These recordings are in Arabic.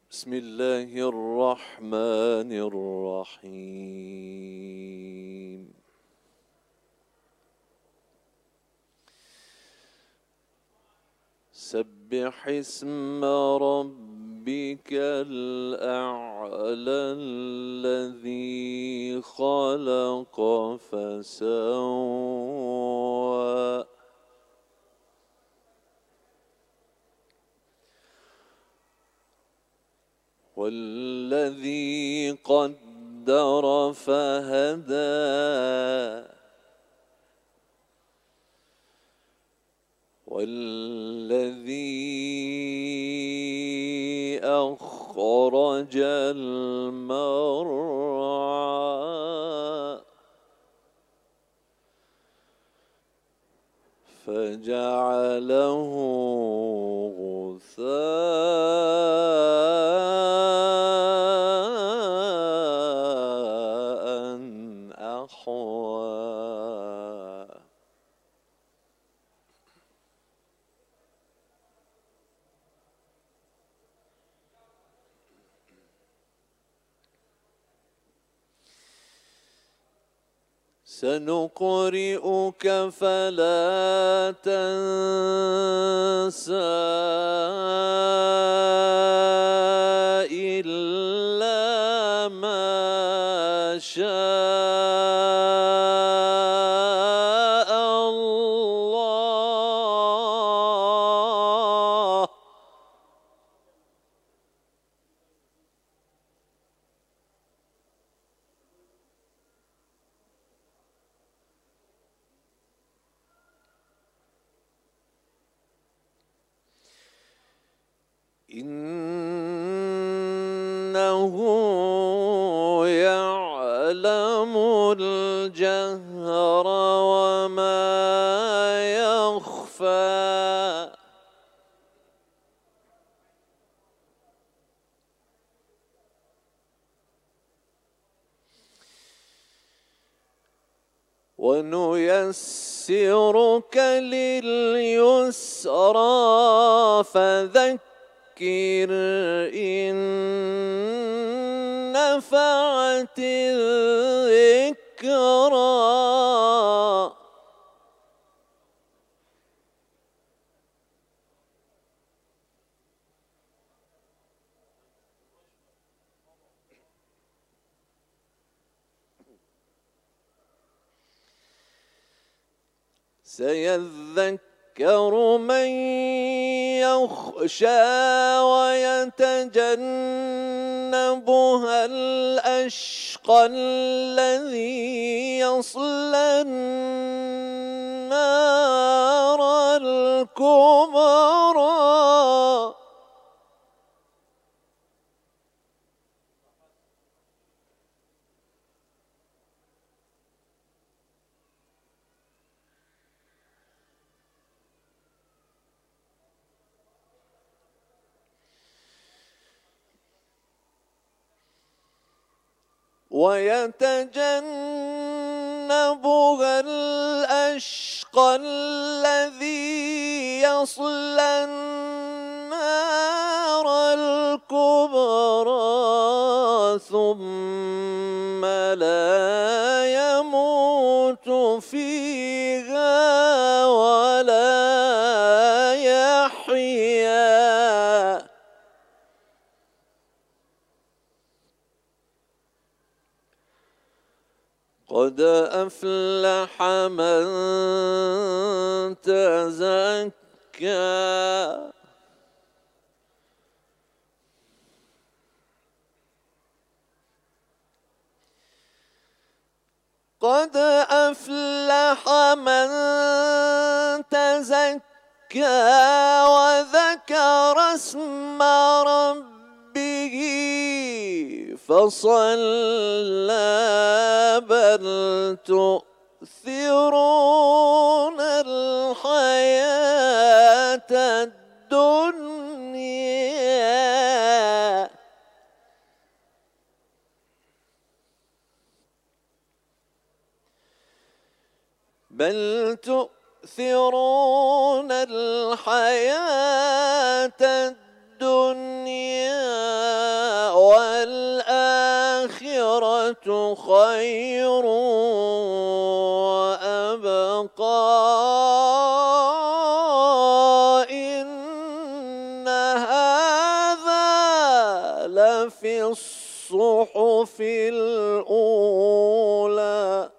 بسم الله الرحمن الرحيم. سبح اسم ربك الأعلى الذي خلق فسوى والذي قدر فهدى والذي أخرج المرعى فجعله غثاء أحوى. سنقرئك فلا تنسى إلا ما شاء الله إنه يعلم الجهر وما يخفى. ونيسرك لليسرى فذكر إن نفعت الذكرى. سيذكر من يخشى ويتجنبها الأشقى الذي يصلى النار الكبرى. ويتجنبها الأشقى الذي يصلى النار الكبرى ثم لا يموت فيها ولا يحيا. قد أفلح من تزكى قد أفلح من تزكى وذكر اسم ربه فصلى بل تؤثرون الحياة الدنيا بل تؤثرون الحياة الدنيا وَالْآخِرَةُ خَيْرٌ وَأَبْقَى إِنَّ هَذَا لَفِي الصُّحُفِ الْأُولَى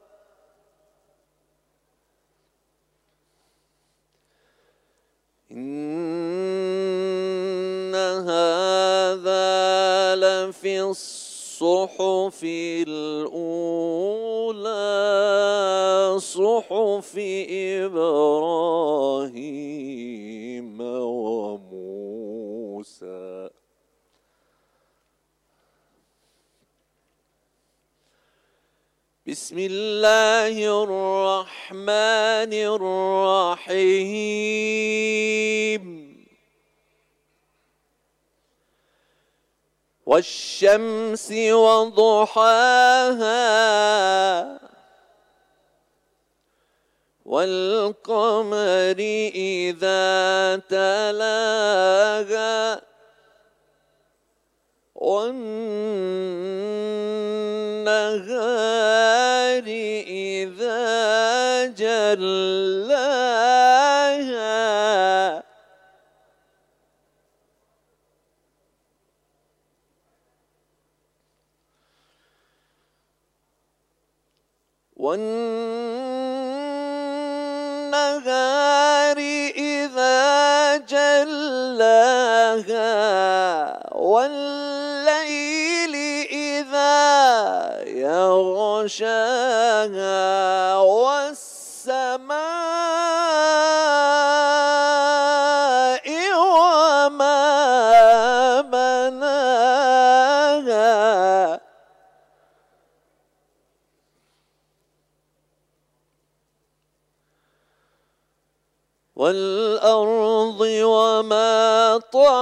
إِنَّ هَذَا لَفِي الصُّحُفِ الْأُولَى صُحُفِ إِبْرَاهِيمَ وَمُوسَى. بسم الله الرحمن الرحيم. والشمس وضحاها والقمر إذا تلاها والنهار إذا جلاها والنهار إذا جلاها والليل إذا يغشاها والسماء وما بناها والأرض وما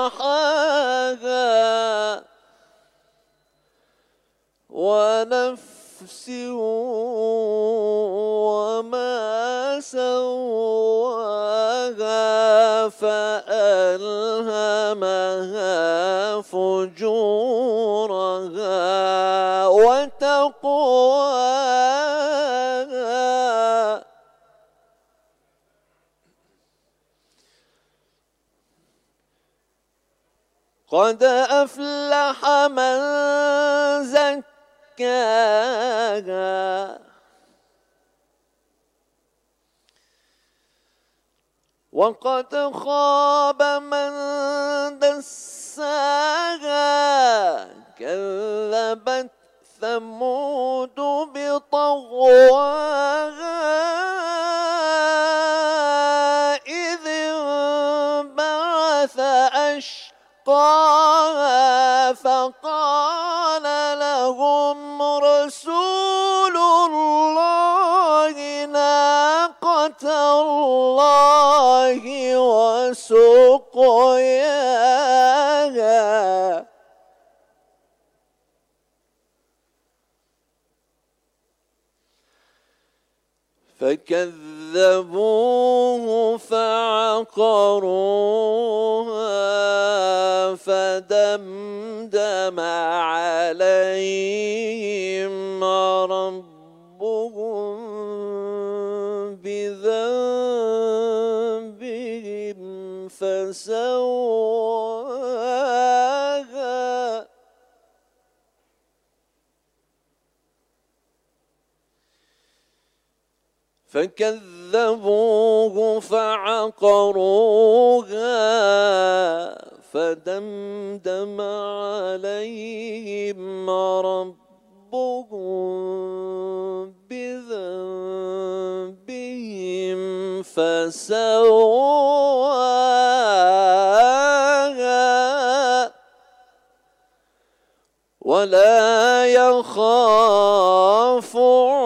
طحاها ونفس وما سواها فألهمها فجورها وتقواها قد أفلح من زكاها وقد خاب من دساها كذبت ثمود بطغواها إذ انبعث أشقاها فقال لهم رسول الله ناقة الله وسقياها فكذبوه فعقروها فدمدم عليهم ربهم بذنبهم فسواها فكذبوه فعقروها فدمدم عليهم ربهم بذنبهم فسواها ولا يخاف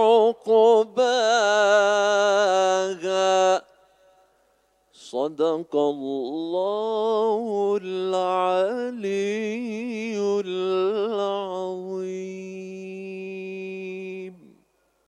عقباها. صدق الله العلي العظيم.